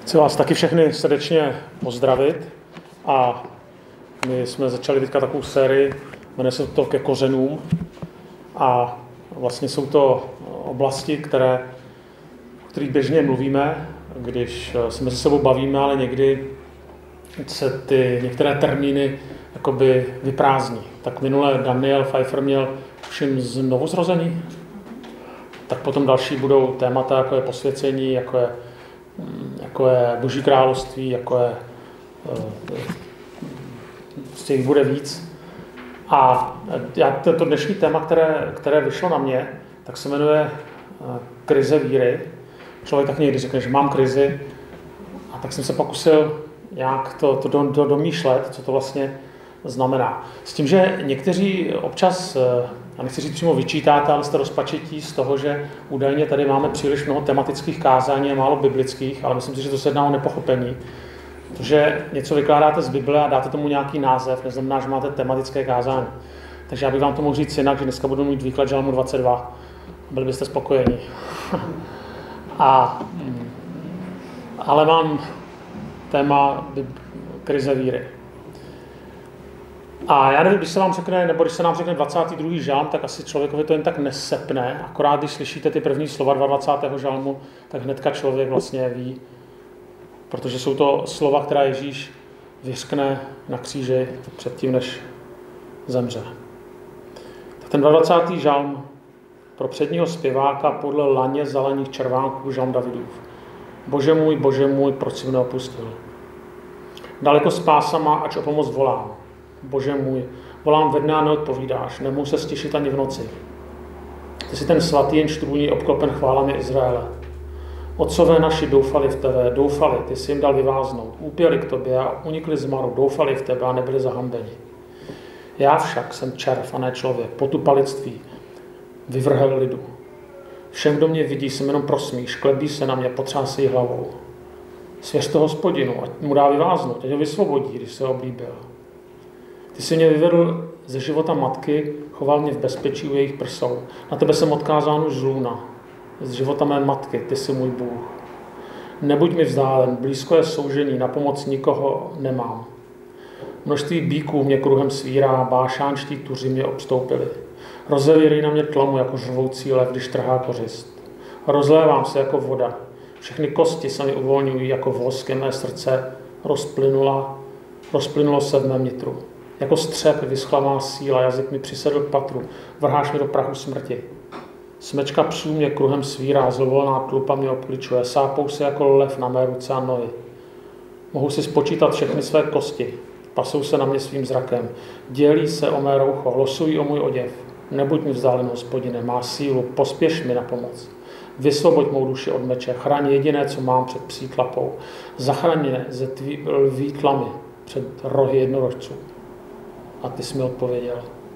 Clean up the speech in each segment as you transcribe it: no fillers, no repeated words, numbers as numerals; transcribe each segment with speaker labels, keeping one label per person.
Speaker 1: Chci vás taky všechny srdečně pozdravit a my jsme začali teďka takovou sérii, jmenuje se to Ke kořenům a vlastně jsou to oblasti, o kterých běžně mluvíme, když se mezi sebou bavíme, ale někdy se ty některé termíny jakoby vyprázdní. Tak minule Daniel Pfeiffer měl všim znovuzrození, tak potom další budou témata, jako je posvěcení, jako je Boží království, jako je z těch bude víc. A to dnešní téma, které vyšlo na mě, tak se jmenuje krize víry. Člověk tak někdy řekne, že mám krizi, a tak jsem se pokusil nějak to domýšlet, co to vlastně znamená. S tím, že někteří občas, a nechci říct přímo vyčítáte, ale jste rozpačití z toho, že údajně tady máme příliš mnoho tematických kázání a málo biblických, ale myslím si, že to se jedná o nepochopení. Protože něco vykládáte z Bible a dáte tomu nějaký název, neznamená, že máte tematické kázání. Takže já bych vám to mohl říct jinak, že dneska budu mít výklad Žalmu 22 a byli byste spokojení. Ale mám téma krize víry. A já nevím, když se vám řekne, nebo když se nám řekne 22. žalm, tak asi člověkovi to jen tak nesepne. Akorát když slyšíte ty první slova 22. žalmu, tak hnedka člověk vlastně ví, protože jsou to slova, která Ježíš vyřkne na kříži předtím, než zemře. Tak ten 22. žalm pro předního zpěváka podle laně zelených červánků žalm Davidův. Bože můj, proč jsi mne opustil? Daleko s pásama, ač o pomoc volám. Bože můj, volám ve dne a neodpovídáš, nemohu se stěšit ani v noci. Ty jsi ten svatý, jenž trůní obklopen chválami Izraele. Otcové naši doufali v tebe, ty jsi jim dal vyváznout, úpěli k tobě a unikli z maru, doufali v tebe a nebyli zahambeni. Já však jsem červ a ne člověk, potupalictví, vyvrhel lidu. Všem, kdo mě vidí, jsem jenom prosmíš, klebí se na mě, potřásí hlavou. Svěř to Hospodinu, ať mu dá vyváznout, ať ho vysvobodí, když se ho oblíbil. Ty jsi mě vyvedl ze života matky, choval mě v bezpečí u jejich prsou. Na tebe jsem odkázán už z lůna, z života mé matky, ty jsi můj Bůh. Nebuď mi vzdálen, blízko je soužení, na pomoc nikoho nemám. Množství bíků mě kruhem svírá, bášánští tuři mě obstoupili. Rozevírej na mě tlamu jako řvoucí lev, když trhá kořist. Rozlévám se jako voda. Všechny kosti se mi uvolňují jako vosk, mé srdce rozplynulo se v mém nitru. Jako střep vyschla má síla, jazyk mi přisedl k patru, vrháš mě do prahu smrti. Smečka psů mě kruhem svírá, zlovolná tlupa mě obkličuje, sápou se jako lev na mé ruce a nohy. Mohu si spočítat všechny své kosti, pasou se na mě svým zrakem, dělí se o mé roucho, losují o můj oděv. Nebuď mi vzdálen, Hospodine, má sílu, pospěš mi na pomoc. Vysvoboď mou duši od meče, chraň jediné, co mám před psí tlapou. Zachraň mě ze lví tlamy před rohy jednorožců. A ty jsi mi odpověděl.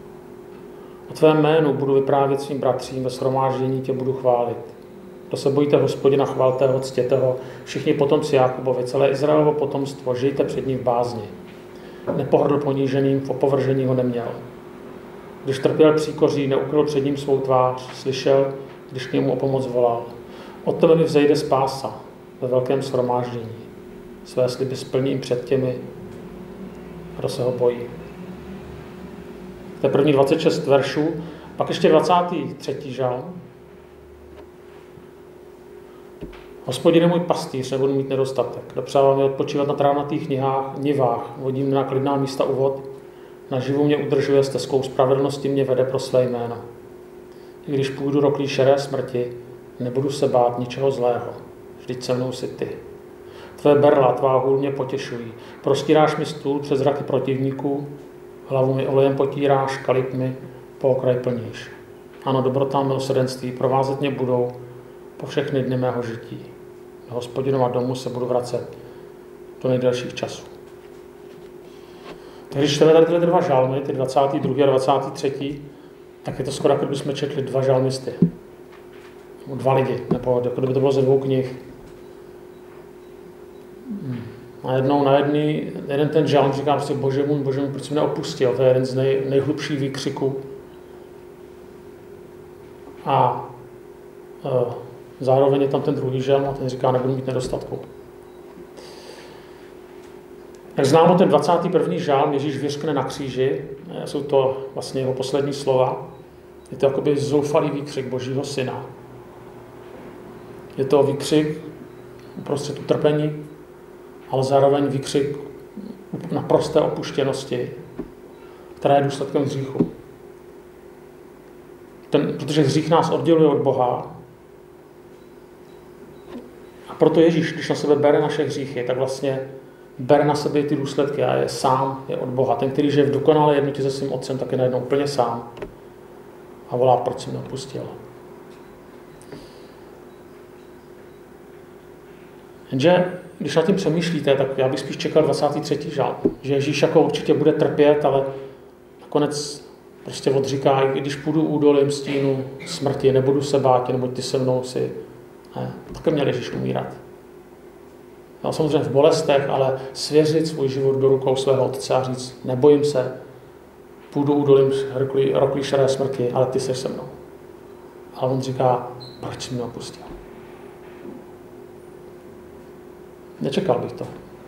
Speaker 1: O tvém jménu budu vyprávět svým bratřím, ve shromáždění tě budu chválit. Kdo se bojíte Hospodina, chvalte ho, ctěte ho, všichni potomci Jakubovi, celé Izraelovo potomstvo, žijte před ním v bázni. Nepohrdl poníženým, v opovržení ho neměl. Když trpěl příkoří, neukryl před ním svou tvář, slyšel, když k němu o pomoc volal. Od tebe mi vzejde spása ve velkém shromáždění. Své sliby splním před těmi, kdo se ho bojí. To je první 26 veršů, pak ještě 23. žalm. Hospodine můj pastýř, nebudu mít nedostatek. Dopřává mi odpočívat na trávnatých nivách, vodí mě na klidná místa u vod. Naživu mě udržuje, stezkou spravedlnosti mě vede pro své jméno. I když půjdu do klíšeré smrti, nebudu se bát ničeho zlého. Vždyť se mnou jsi ty. Tvé berla, tvá hůl mě potěšují. Prostíráš mi stůl přes zraky protivníků, hlavu mi olejem potíráš, kalit mi po okraj plníš. Ano, dobrota a milosrdenství provázet mě budou po všechny dny mého žití. Do Hospodinova domu se budu vracet do nejdelších časů. Když čteme tady tyhle dva žalmy, ty 22. a 23., tak je to skoro, jako bychom četli dva žalmisty. Nebo dva lidi, nebo jako kdyby to bylo ze dvou knih. Jeden ten žalm říká prostě Bože můj, proč jsi mě opustil? To je jeden z nejhlubších výkřiků. A zároveň je tam ten druhý žalm a ten říká, nebudu mít nedostatku. Jak známo ten 21. žálm, Ježíš vyřkne na kříži, jsou to vlastně jeho poslední slova. Je to jakoby zoufalý výkřik Božího syna. Je to výkřik uprostřed utrpení, ale zároveň výkřik naprosté opuštěnosti, která je důsledkem hříchu. Protože hřích nás odděluje od Boha. A proto Ježíš, když na sebe bere naše hříchy, tak vlastně bere na sebe ty důsledky a je sám, je od Boha. Ten, který žije v dokonalé jednotě se svým otcem, tak je najednou úplně sám. A volá, proč jsi mě opustil. Jenže, když nad tím přemýšlíte, tak já bych spíš čekal 23. žálm. Že Ježíš jako určitě bude trpět, ale nakonec prostě odříká, i když půjdu údolím stínu smrti, nebudu se bát, neboť ty se mnou si. Ne, také měl Ježíš umírat. No, samozřejmě v bolestech, ale svěřit svůj život do rukou svého otce a říct, nebojím se, půjdu údolím roklí šaré smrti, ale ty jsi se mnou. A on říká, proč jsi mě opustil? Nečekal bych to.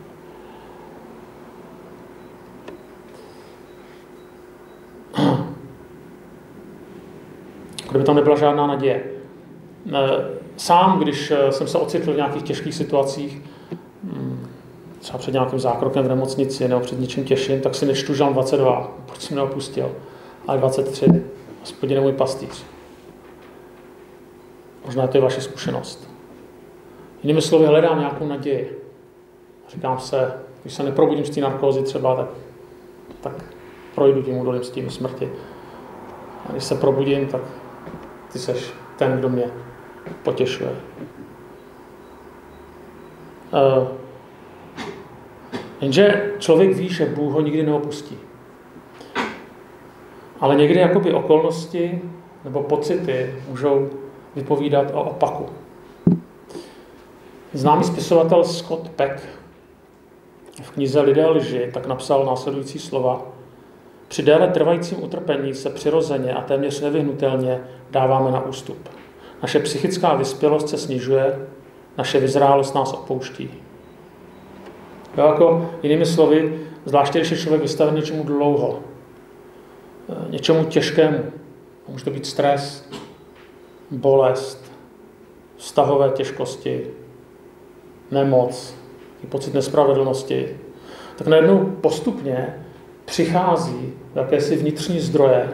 Speaker 1: Kdyby tam nebyla žádná naděje. Sám, když jsem se ocitl v nějakých těžkých situacích, třeba před nějakým zákrokem v nemocnici nebo před něčím těžším, tak si nečtu žalm 22, proč jsem mě opustil, ale 23, Hospodine můj pastýř. Možná to je vaše zkušenost. Jinými slovy, hledám nějakou naději. Říkám se, když se neprobudím z té narkózy třeba, tak projdu tím údolím stínu smrti. A když se probudím, tak ty seš ten, kdo mě potěšuje. Jenže člověk ví, že Bůh ho nikdy neopustí. Ale někdy jakoby okolnosti nebo pocity můžou vypovídat o opaku. Známý spisovatel Scott Peck v knize Lidé lži tak napsal následující slova. Při déle trvajícím utrpení se přirozeně a téměř nevyhnutelně dáváme na ústup. Naše psychická vyspělost se snižuje, naše vyzrálost nás opouští. Jo, jako jinými slovy, zvláště když je člověk vystaven něčemu dlouho, něčemu těžkému. Může to být stres, bolest, vztahové těžkosti, nemoc, pocit nespravedlnosti, tak najednou postupně přichází jakési vnitřní zdroje.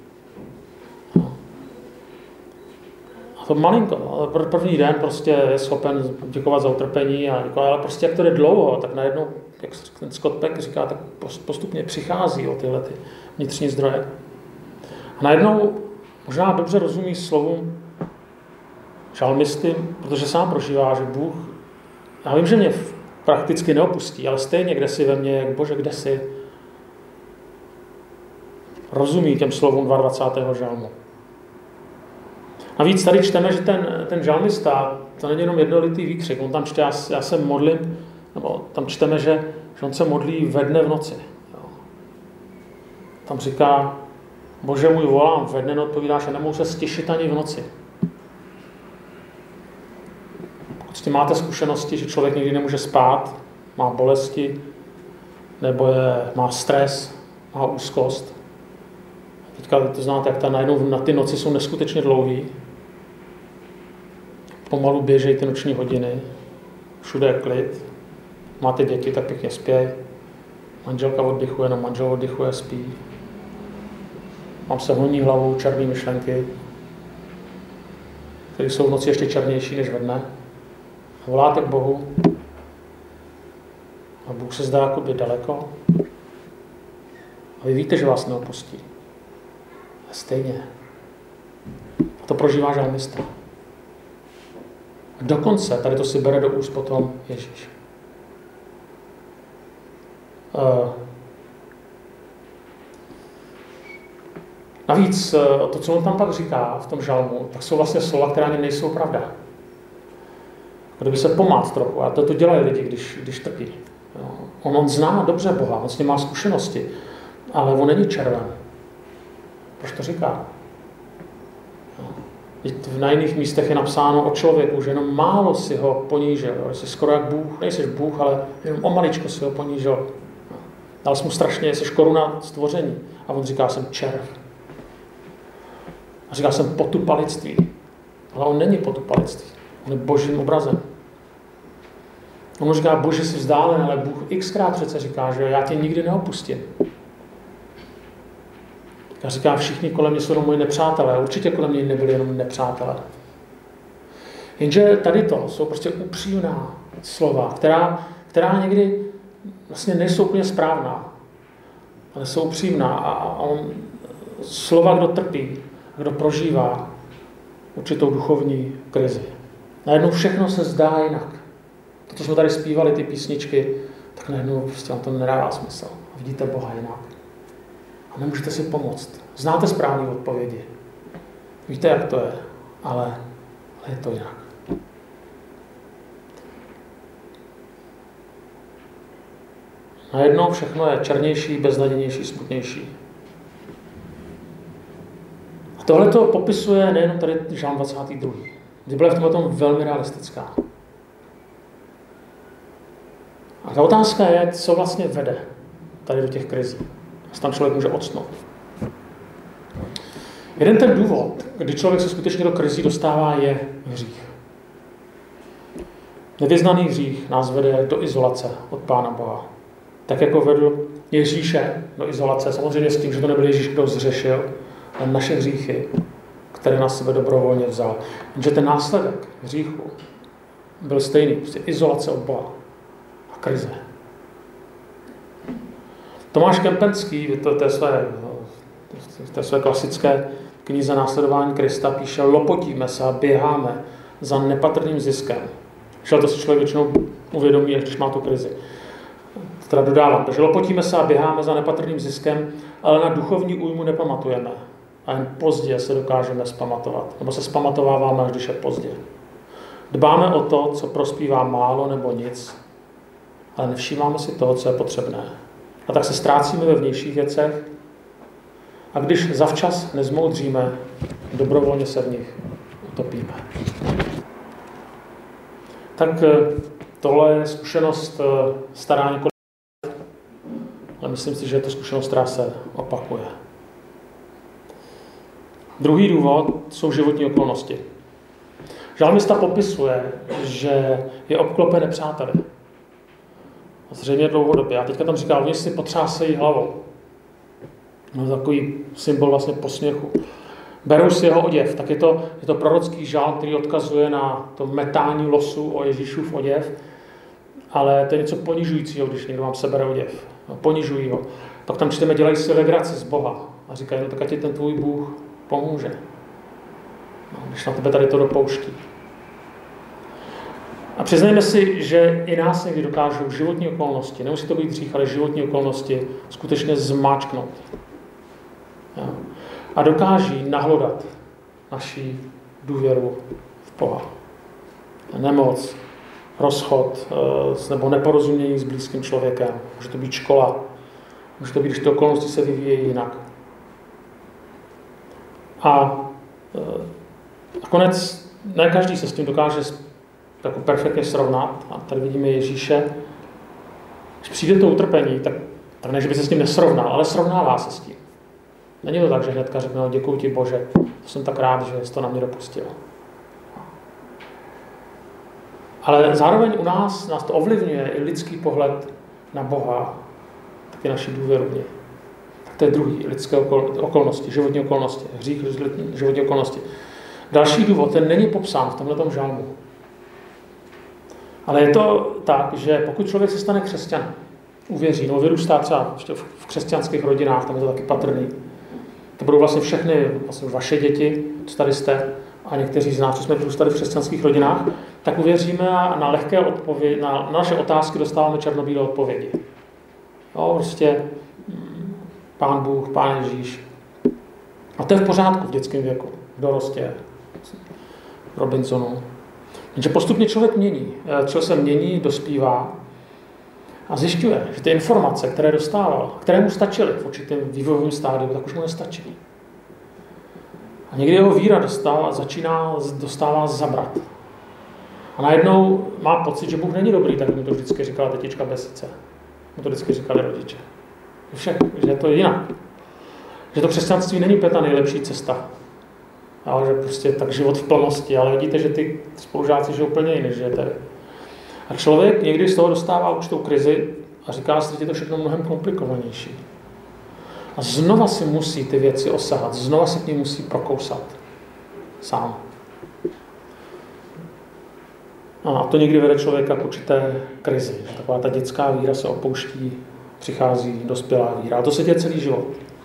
Speaker 1: A to malinko, ale první den prostě je schopen děkovat za utrpení, ale prostě jak to jde dlouho, tak najednou, jak ten Scott Peck říká, tak postupně přichází o tyhle ty vnitřní zdroje. A najednou možná dobře rozumí slovům žalmisty, protože sám prožívá, že Bůh, já vím, že mě prakticky neopustí, ale stejně kde si ve mně, jak Bože, kde jsi, rozumí těm slovům 22. žalmu. Navíc tady čteme, že ten žalmista, to není jenom jednolitý výkřik, on tam čte, já se modlím, nebo tam čteme, že on se modlí ve dne v noci. Jo. Tam říká, Bože můj, volám, ve dne neodpovídáš a nemohu se stěšit ani v noci. Pokud máte zkušenosti, že člověk nikdy nemůže spát, má bolesti, nebo má stres, má úzkost. Teďka to znáte, jak najednou na ty noci jsou neskutečně dlouhý. Pomalu běžejí ty noční hodiny, všude je klid, máte děti, tak pěkně spějí. Manželka oddychuje, no manžel oddychuje, spí. Mám se honí hlavou černé myšlenky, které jsou v noci ještě černější než ve dne. Voláte k Bohu a Bůh se zdá jakoby daleko a vy víte, že vás neopustí. A stejně. A to prožívá žalmista. A dokonce tady to si bere do úst potom Ježíš. Navíc to, co on tam pak říká v tom žalmu, tak jsou vlastně slova, která ani nejsou pravda. Kdyby se pomát trochu, a to dělají lidi, když trpí. On zná dobře Boha, on s ním má zkušenosti, ale on není červen. Proč to říká? Na jiných místech je napsáno o člověku, že jenom málo si ho ponížil. Jsi skoro jak Bůh, nejseš Bůh, ale jenom o maličko si ho ponížil Dal jsi mu strašně, jsi koruna stvoření. A on říká, jsem červ. A říká, jsem potupalictví. Ale on není potupalictví. On je božím obrazem. On mu říká, Bože, jsi vzdálen, ale Bůh xkrát přece říká, že já tě nikdy neopustím. Já říkám, všichni kolem mě jsou jenom moji nepřátelé. Určitě kolem mě nebyli jenom nepřátelé. Jenže tady to jsou prostě upřímná slova, která někdy vlastně nejsou úplně správná, ale jsou upřímná a on slova, kdo trpí, kdo prožívá určitou duchovní krizi. Najednou všechno se zdá jinak. To, co jsme tady zpívali, ty písničky, tak najednou prostě vám to nedává smysl. Vidíte Boha jinak. A nemůžete si pomoct. Znáte správné odpovědi. Víte, jak to je, ale je to jinak. Najednou všechno je černější, beznadějnější, smutnější. A tohle to popisuje nejenom tady Žalm 22. Bible je v tomhle tom velmi realistická. A ta otázka je, co vlastně vede tady do těch krizí. A tam člověk může odsnout. Jeden ten důvod, kdy člověk se skutečně do krizí dostává, je hřích. Nevyznaný hřích nás vede do izolace od Pána Boha. Tak jako vedl Ježíše do izolace, samozřejmě s tím, že to nebyl Ježíš, kdo zřešil, ale naše hříchy, které na sebe dobrovolně vzal. Jenže ten následek hříchu byl stejný, prostě izolace od Boha a krize. Tomáš Kempenský v té své klasické knize Následování Krista píše, lopotíme se a běháme za nepatrným ziskem. To si člověk většinou uvědomí, když má tu krizi. Teda dodávám, takže lopotíme se a běháme za nepatrným ziskem, ale na duchovní újmu nepamatujeme. A jen pozdě se dokážeme zpamatovat. Nebo se zpamatováváme, až když je pozdě. Dbáme o to, co prospívá málo nebo nic, ale nevšímáme si toho, co je potřebné. A tak se ztrácíme ve vnějších věcech a když zavčas nezmoudříme, dobrovolně se v nich utopíme. Tak tohle je zkušenost stará několik let, ale myslím si, že je to zkušenost, která se opakuje. Druhý důvod jsou životní okolnosti. Žalmista popisuje, že je obklopen nepřáteli. Zřejmě dlouhodobě. A teďka tam říká, oni si potřásejí hlavou. No, takový symbol vlastně posměchu. Berou si jeho oděv. Tak je to prorocký žálm, který odkazuje na to metání losu o Ježíšův oděv, ale to je něco ponižujícího, když někdo vám sebere oděv. No, ponižují ho. Pak tam čteme, dělají si legraci z Boha. A říkají, no tak ať ti ten tvůj Bůh pomůže. No, když na tebe tady to dopouští. A přiznejme si, že i nás někdy dokážou životní okolnosti, nemusí to být hřích, ale životní okolnosti skutečně zmáčknout. Jo. A dokáží nahlodat naši důvěru v Boha. Nemoc, rozchod nebo neporozumění s blízkým člověkem. Může to být škola, může to být, když ty okolnosti se vyvíjejí jinak. A nakonec ne každý se s tím dokáže jako perfektně srovnat. A tady vidíme Ježíše. Když přijde to utrpení, tak ne, že by se s tím nesrovnal, ale srovnává se s tím. Není to tak, že hnedka řekne, no, děkuji ti Bože, to jsem tak rád, že jsi to na mě dopustil. Ale zároveň u nás to ovlivňuje i lidský pohled na Boha, taky naši důvěru v něj. Tak to je druhý, lidské okolnosti, životní okolnosti, hřích, životní okolnosti. Další důvod, ten není popsán v tomhletom žalmu. Ale je to tak, že pokud člověk se stane křesťanem, uvěří, nebo vyrůstá třeba v křesťanských rodinách, tam je to taky patrný, to budou vlastně všechny vlastně vaše děti, co tady jste, a někteří z nás, co jsme vyrůstali v křesťanských rodinách, tak uvěříme a na lehké odpovědi, na naše otázky dostáváme černobílé odpovědi. Jo, prostě Pán Bůh, Pán Ježíš. A to je v pořádku v dětském věku, v dorostě, v Robinsonu. Jenže postupně člověk se mění, dospívá a zjišťuje, že ty informace, které dostával, které mu stačily v určitém vývojovém stádiu, tak už mu nestačí. A někdy jeho víra dostává zabrat. A najednou má pocit, že Bůh není dobrý, tak mu to vždycky říkala tetička Besice. Mu to vždycky říkali rodiče. Však, že je to jinak. Že to křesťanství není úplně ta nejlepší cesta. Ale že prostě tak život v plnosti, ale vidíte, že ty spolužáci žijou úplně jiný, že tady. A člověk někdy z toho dostává určitou krizi a říká si, že je to všechno mnohem komplikovanější. A znova si musí ty věci osahat, znova si k ní musí prokousat. Sám. A to někdy vede člověka k určité krizi. Že taková ta dětská víra se opouští, přichází dospělá víra. A to se děje celý život.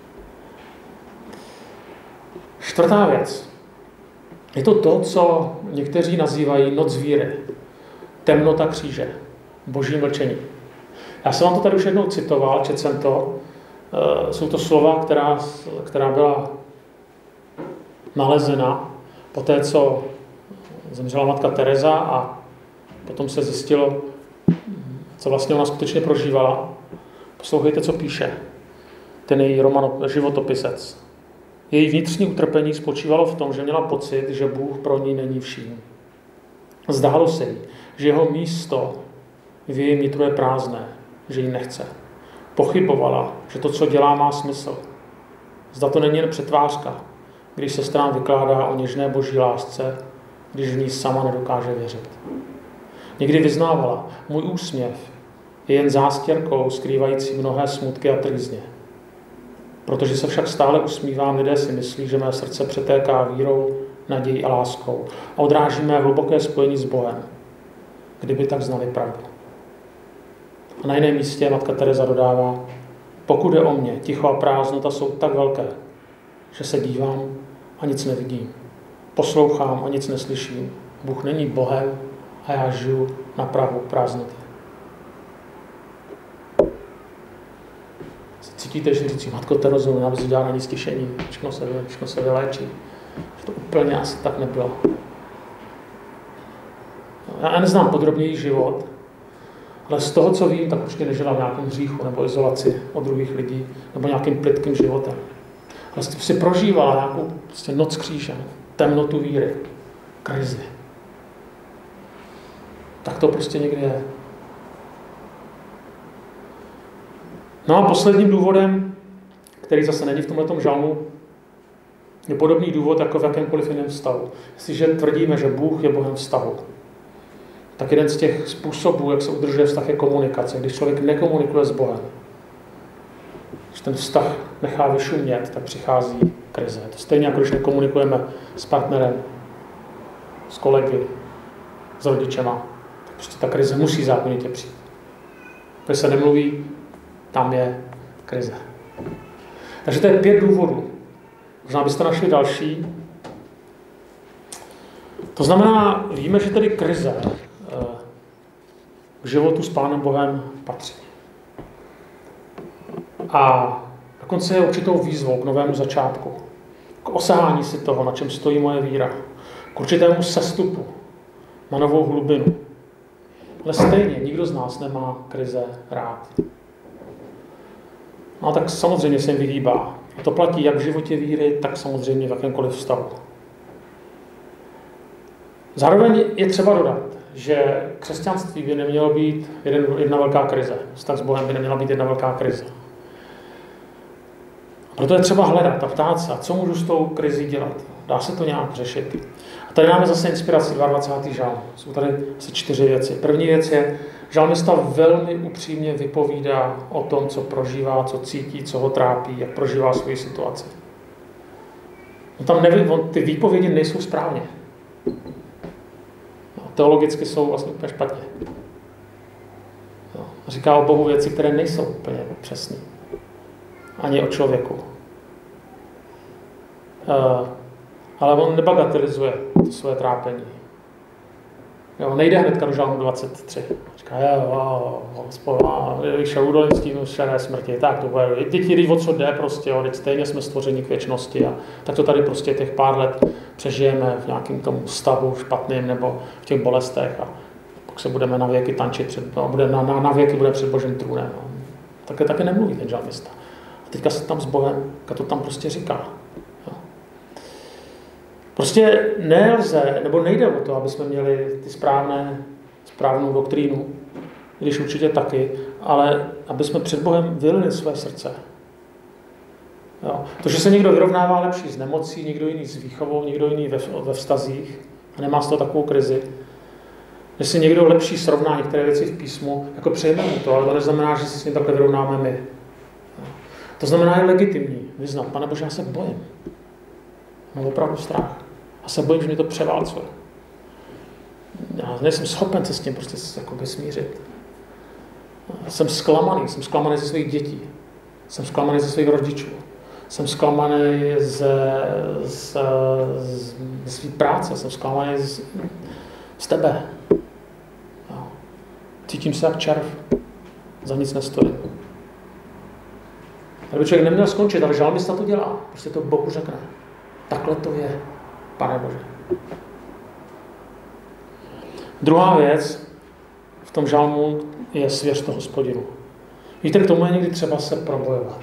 Speaker 1: Čtvrtá věc. Je to, co někteří nazývají noc víry. Temnota kříže. Boží mlčení. Já jsem vám to tady už jednou citoval, četl jsem to. Jsou to slova, která byla nalezena po té, co zemřela matka Teresa a potom se zjistilo, co vlastně ona skutečně prožívala. Poslouchejte, co píše ten její životopisec. Její vnitřní utrpení spočívalo v tom, že měla pocit, že Bůh pro ní není vším. Zdálo se jí, že jeho místo v jejím nitru je prázdné, že ji nechce. Pochybovala, že to, co dělá, má smysl. Zda to není jen přetvářka, když se strán vykládá o něžné boží lásce, když v ní sama nedokáže věřit. Někdy vyznávala, můj úsměv je jen zástěrkou skrývající mnohé smutky a trýzně. Protože se však stále usmívám, lidé si myslí, že mé srdce přetéká vírou, nadějí a láskou a odráží mé hluboké spojení s Bohem, kdyby tak znali pravdu. A na jiném místě matka Teresa dodává, pokud je o mě, ticho a prázdnota jsou tak velké, že se dívám a nic nevidím. Poslouchám a nic neslyším. Bůh není Bohem a já žiju na prahu prázdnoty. Cítíte, že říci, matko Terezo, já bych dělal na ní stišení, všechno se vyléčí. Že to úplně asi tak nebylo. Já neznám podrobněji život, ale z toho, co vím, tak určitě nežila v nějakém hříchu nebo izolaci od druhých lidí, nebo nějakým plytkým životem. Ale si prožívala nějakou noc kříže, temnotu víry, krizi. Tak to prostě někdy je. No a posledním důvodem, který zase není v tomhletom žalmu, je podobný důvod jako v jakémkoliv jiném vztahu. Jestliže tvrdíme, že Bůh je Bohem vztahu, tak jeden z těch způsobů, jak se udržuje vztah, je komunikace. Když člověk nekomunikuje s Bohem, když ten vztah nechá vyšumět, tak přichází krize. To stejně jako když nekomunikujeme s partnerem, s kolegy, s rodičema, tak prostě ta krize musí zákonitě přijít. Když se nemluví, tam je krize. Takže to je 5 důvodů. Možná byste našli další. To znamená, víme, že tedy krize k životu s Pánem Bohem patří. A dokonce je určitou výzvou k novému začátku. K osahání si toho, na čem stojí moje víra. K určitému sestupu na novou hlubinu. Ale stejně nikdo z nás nemá krize rád. No tak samozřejmě se jim vyhýbá. A to platí jak v životě víry, tak samozřejmě v jakémkoliv vztahu. Zároveň je třeba dodat, že křesťanství by nemělo být jedna velká krize. Vztah s Bohem by neměla být jedna velká krize. Proto je třeba hledat a ptát se, co můžu s tou krizí dělat. Dá se to nějak řešit. A tady máme zase inspiraci 22. žalm. Jsou tady asi 4 věci. První věc je, žalmista velmi upřímně vypovídá o tom, co prožívá, co cítí, co ho trápí, jak prožívá svoji situaci. Ty výpovědi nejsou správně. Teologicky jsou vlastně úplně špatně. Říká o Bohu věci, které nejsou úplně přesné. Ani o člověku. Ale on nebagatelizuje to své trápení. Nejde hnedka do žalmu 23. Říká, vyšel údolím s tím šeré smrti. Tak to bude. Teď o co jde prostě, teď stejně jsme stvořeni k věčnosti. A tak to tady prostě těch pár let přežijeme v nějakém tom stavu špatným nebo v těch bolestech. A pak se budeme na věky tančit, na věky bude před Božím trůnem. Také nemluví ten žalmista. A teďka se tam s Bohem, to tam prostě říká. Prostě nelze, nebo nejde o to, aby jsme měli ty správnou doktrínu, když určitě taky, ale aby jsme před Bohem vylili své srdce. Jo. To, že se někdo vyrovnává lepší s nemocí, někdo jiný s výchovou, někdo jiný ve vztazích a nemá z toho takovou krizi, že si někdo lepší srovná některé věci v písmu, jako přejeme mu to, ale to neznamená, že si s ním takhle vyrovnáme my. To znamená, je legitimní vyznat, Pane Bože, já se bojím. Mám opravdu strach. Já se bojím, že mě to převálcuje. Já nejsem schopen se s tím prostě jakoby smířit. Jsem zklamaný ze svých dětí. Jsem zklamaný ze svých rodičů. Jsem zklamaný ze své práce. Jsem zklamaný z tebe. Jo. Cítím se jak červ. Za nic nestojím. Tady by člověk neměl skončit, ale žalmista to dělá. Prostě to Bohu řekne. Takhle to je, Pane Bože. Druhá věc v tom žalmu je svěř to Hospodinu. Víte, k tomu je někdy třeba se probojovat.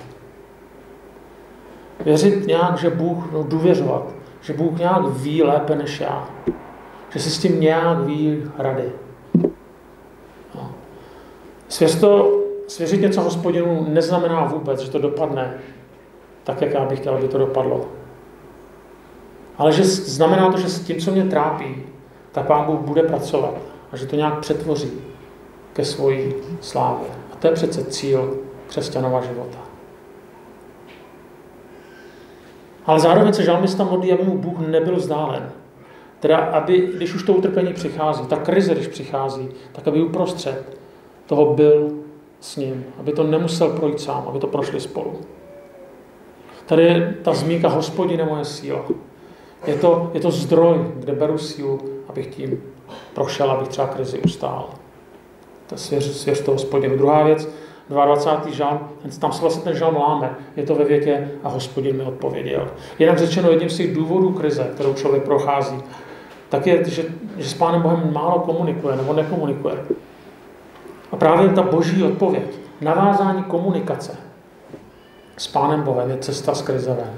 Speaker 1: Věřit nějak, že Bůh, důvěřovat, že Bůh nějak ví lépe než já. Že si s tím nějak ví rady. No. Svěřit něco Hospodinu neznamená vůbec, že to dopadne tak, jak já bych chtěl, aby to dopadlo. Ale že znamená to, že s tím, co mě trápí, tak Pán Bůh bude pracovat a že to nějak přetvoří ke svojí slávě. A to je přece cíl křesťanova života. Ale zároveň se žalmista modlí, aby mu Bůh nebyl vzdálen. Teda, aby, když už to utrpení přichází, ta krize, když přichází, tak aby uprostřed toho byl s ním. Aby to nemusel projít sám, aby to prošli spolu. Tady je ta zmínka Hospodine moje síla. Je to zdroj, kde beru sílu, abych tím prošel, abych třeba krizi ustál. To svěř to Hospodinu. Druhá věc, 22. žalm, tam se vlastně ten žalm láme. Je to ve větě a Hospodin mi odpověděl. Jinak řečeno, jedním z těch důvodů krize, kterou člověk prochází, tak je, že s Pánem Bohem málo komunikuje nebo nekomunikuje. A právě ta boží odpověď, navázání komunikace s Pánem Bohem je cesta z krize ven.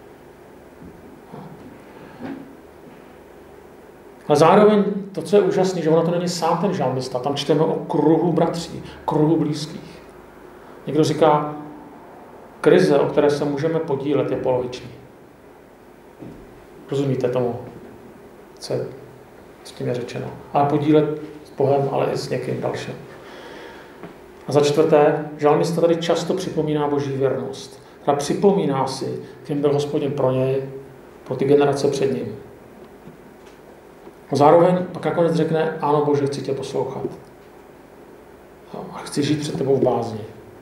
Speaker 1: Ale zároveň to, co je úžasné, že ono to není sám ten žalmista. Tam čteme o kruhu bratří, kruhu blízkých. Někdo říká, krize, o které se můžeme podílet, je poloviční. Rozumíte tomu, co s tím je řečeno. Ale podílet s Bohem, ale i s někým dalším. A za čtvrté, žalmista tady často připomíná boží věrnost. Teda připomíná si, kým byl Hospodin pro něj, pro ty generace před ním. A zároveň pak nakonec řekne, ano Bože, chci tě poslouchat. A chci žít před tebou v bázni.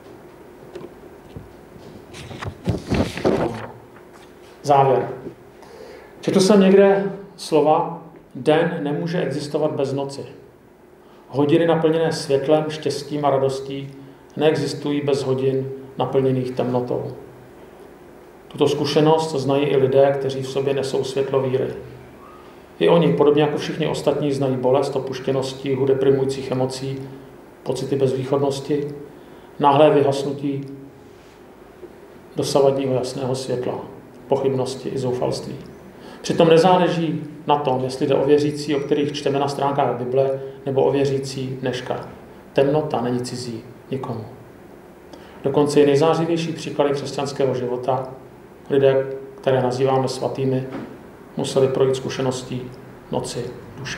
Speaker 1: Závěr. Četl jsem někde slova, den nemůže existovat bez noci. Hodiny naplněné světlem, štěstím a radostí neexistují bez hodin naplněných temnotou. Tuto zkušenost znají i lidé, kteří v sobě nesou světlo víry. I oni, podobně jako všichni ostatní, znají bolest, opuštěnosti, deprimujících emocí, pocity bezvýchodnosti, náhlé vyhasnutí dosavadního jasného světla, pochybnosti i zoufalství. Přitom nezáleží na tom, jestli jde o věřící, o kterých čteme na stránkách Bible, nebo o věřící dneška. Temnota není cizí nikomu. Dokonce i nejzářivější příklady křesťanského života, lidé, které nazýváme svatými, museli projít zkušeností noci duše.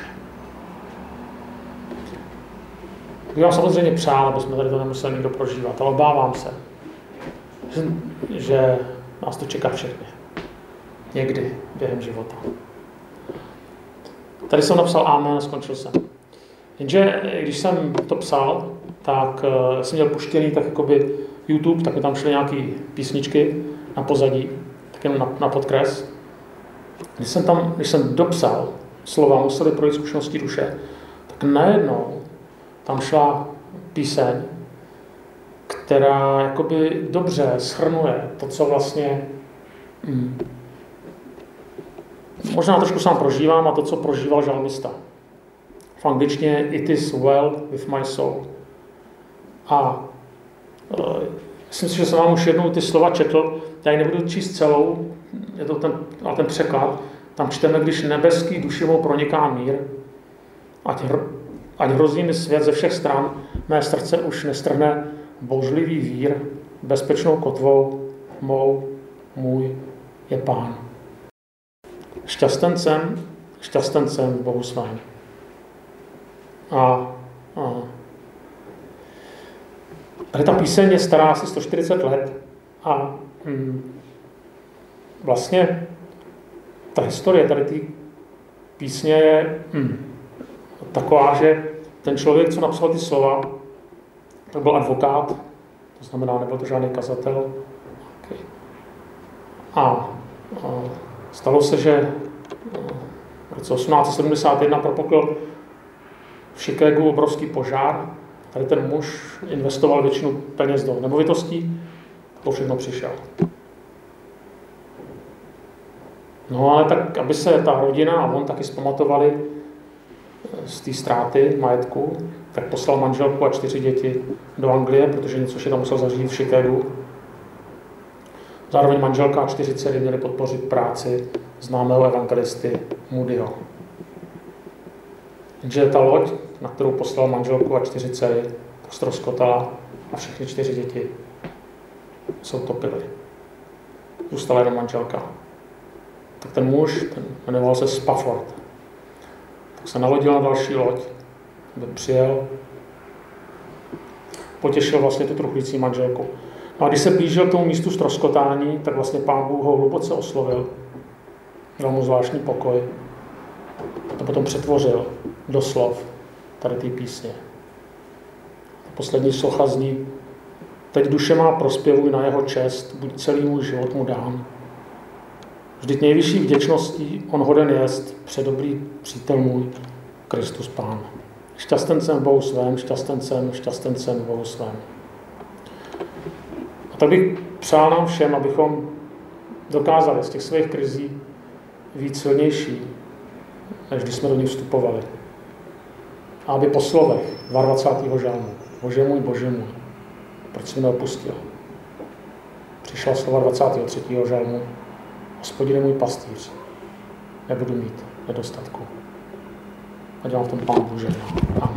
Speaker 1: Bych vám samozřejmě přál, aby jsme tady to nemuseli nikdo prožívat, ale obávám se, že nás to čeká všechny. Někdy během života. Tady jsem napsal amen a skončil jsem. Jenže když jsem to psal, tak jsem měl puštěný tak jakoby YouTube, tak mi tam šly nějaký písničky na pozadí, tak jenom na podkres. Když jsem dopsal slova, museli projít zkušenosti duše, tak najednou tam šla píseň, která jakoby dobře shrnuje to, co vlastně možná trošku sám prožívám a to, co prožíval žalmista. V angličtině It is well with my soul. A myslím si, že jsem vám už jednou ty slova četl, já ji nebudu číst celou, je to ten překlad, tam čteme, když nebeský duši mou proniká mír, ať ať hrozí mi svět ze všech stran, mé srdce už nestrhne bouřlivý vír, bezpečnou kotvou můj je Pán. Šťastencem v Bohu svém. A tady ta píseň je stará asi 140 let a vlastně ta historie tady té písně je taková, že ten člověk, co napsal ty slova, to byl advokát, to znamená, nebyl to žádný kazatel. Okay. A stalo se, že v roce 1871 propukl v Chicagu obrovský požár. Tady ten muž investoval většinu peněz do nemovitostí, to všechno přišel. No ale tak, aby se ta rodina a on taky zpamatovali z té ztráty majetku, tak poslal manželku a 4 děti do Anglie, protože něco si tam musel zařídit v Chicagu. Zároveň manželka a 4 dcery měly podpořit práci známého evangelisty Moodyho. Takže ta loď, na kterou poslal manželku a 4 dcery, ztroskotala a všechny 4 děti se utopily. Zůstala jenom manželka. Tak ten muž, ten jmenoval se Spafford, tak se nalodil na další loď, aby přijel, potěšil vlastně tu truchlící manželku. No a když se blížil k tomu místu ztroskotání, tak vlastně Pán Bůh ho hluboce oslovil, dal mu zvláštní pokoj a to potom přetvořil do slov tady té písně. Poslední slocha zní: teď duše má prospěvuj na jeho čest, buď celý můj život mu dán. Vždyť nejvyšší vděčností on hoden jest, předobrý přítel můj, Kristus Pán. Šťastencem v Bohu svém, šťastencem v Bohu svém. A tak bych přál nám všem, abychom dokázali z těch svých krizí být silnější, než když jsme do nich vstupovali. A aby po slovech 22. žalmu: Bože můj, proč jsi mě opustil? Přišla slova 23. žalmu: Hospodine můj pastýř, nebudu mít nedostatku. Ať vám v tom Pán Bůh žehná. Amen.